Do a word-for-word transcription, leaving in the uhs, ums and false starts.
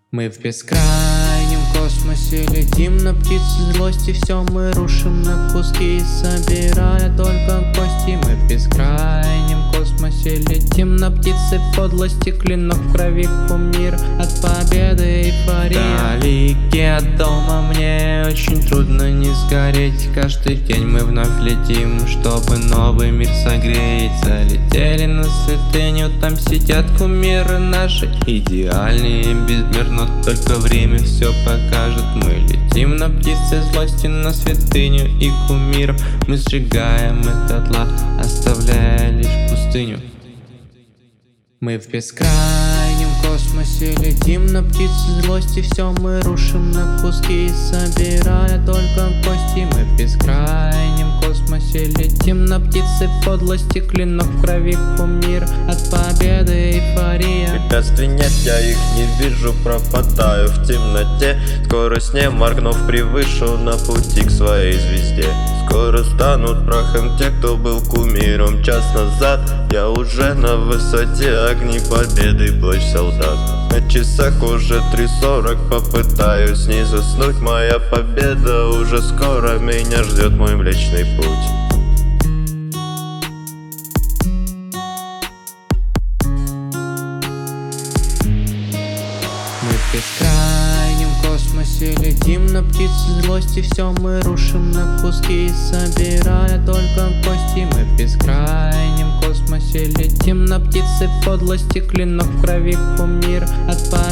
Мы в бескрайнем космосе летим на птицы злости. Все мы рушим на куски, собирая только кости. Мы в бескрайнем космосе летим на птицы подлости. Клинок в крови, кумир, от победы эйфория. Вдалеке от дома мне очень трудно не сгореть. Каждый день мы вновь летим, чтобы новый мир согреть. Залетели на святыню, там сидят кумиры наши. Идеальные безмерно, только время все покажет. Мы летим на птицы злости, на святыню и кумиров. Мы сжигаем их дотла, оставляя лишь пустыню. Мы в бескрайнем космосе летим на птицы злости. Все мы рушим на куски, собирая только кости. Мы в бескрайнем космосе летим на птицы подлости. Клинок в крови, кумир, от победы эйфория. Препятствий нет, я их не вижу, пропадаю в темноте. Скорость не моргнув превышу на пути к своей звезде. Скоро станут прахом те, кто был кумиром час назад. Я уже на высоте, огни победы, плащ солдат. На часах уже три сорок, попытаюсь не заснуть. Моя победа уже скоро, меня ждет мой млечный путь. Мы в бескрайнем космосе летим на птицы злости. Все мы рушим на куски, собирая только кости. Мы в бескрайнем космосе летим на птицы подлости. Клинок в крови, кумир, от